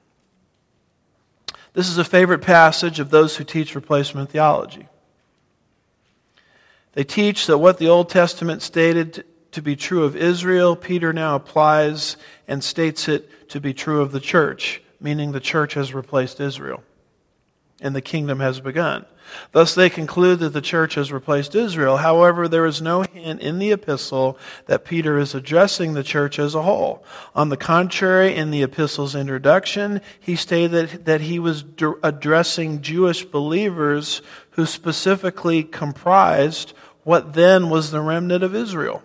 This is a favorite passage of those who teach replacement theology. They teach that what the Old Testament stated to be true of Israel, Peter now applies and states it to be true of the church, meaning the church has replaced Israel and the kingdom has begun. Thus they conclude that the church has replaced Israel. However, there is no hint in the epistle that Peter is addressing the church as a whole. On the contrary, in the epistle's introduction, he stated that he was addressing Jewish believers who specifically comprised what then was the remnant of Israel.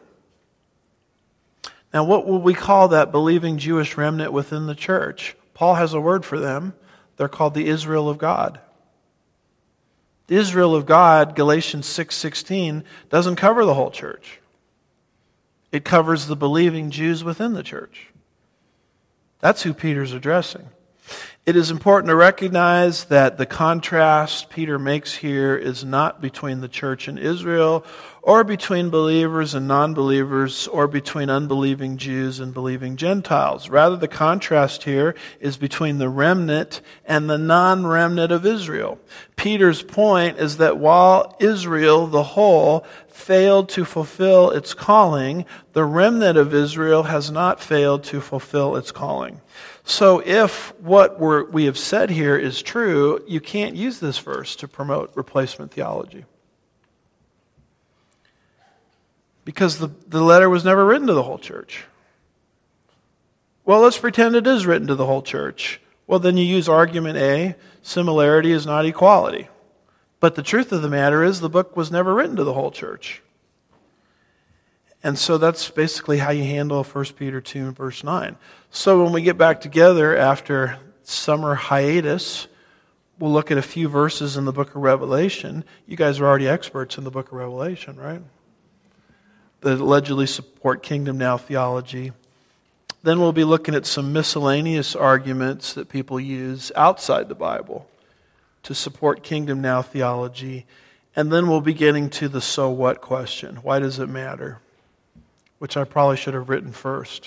Now, what would we call that believing Jewish remnant within the church? Paul has a word for them. They're called the Israel of God. The Israel of God, Galatians 6:16, doesn't cover the whole church. It covers the believing Jews within the church. That's who Peter's addressing. It is important to recognize that the contrast Peter makes here is not between the church and Israel, or between believers and non-believers, or between unbelieving Jews and believing Gentiles. Rather, the contrast here is between the remnant and the non-remnant of Israel. Peter's point is that while Israel, the whole, failed to fulfill its calling, the remnant of Israel has not failed to fulfill its calling. So if what we have said here is true, you can't use this verse to promote replacement theology. Because the letter was never written to the whole church. Well, let's pretend it is written to the whole church. Well, then you use argument A, similarity is not equality. But the truth of the matter is the book was never written to the whole church. And so that's basically how you handle 1 Peter 2 and verse 9. So when we get back together after summer hiatus, we'll look at a few verses in the book of Revelation. You guys are already experts in the book of Revelation, right? That allegedly support kingdom now theology. Then we'll be looking at some miscellaneous arguments that people use outside the Bible to support kingdom now theology. And then we'll be getting to the so what question. Why does it matter? Which I probably should have written first.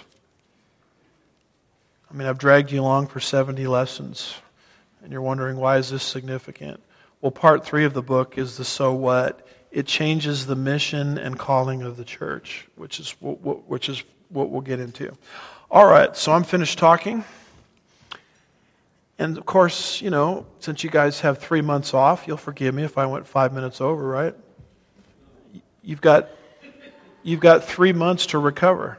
I mean, I've dragged you along for 70 lessons, and you're wondering, why is this significant? Well, part 3 of the book is the so what. It changes the mission and calling of the church, which is what we'll get into. All right, so I'm finished talking. And of course, you know, since you guys have 3 months off, you'll forgive me if I went 5 minutes over, right? You've got 3 months to recover.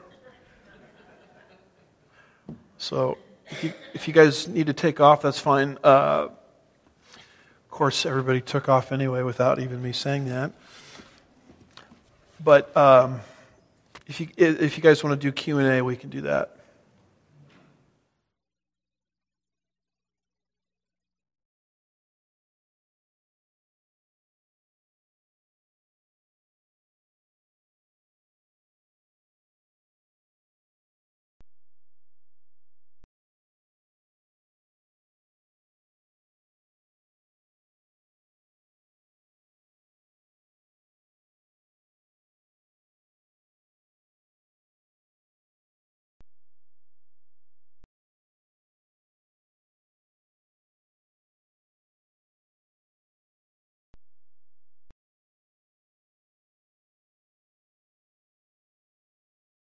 So if you guys need to take off, that's fine. Of course, everybody took off anyway without even me saying that. But if you guys want to do Q&A, we can do that.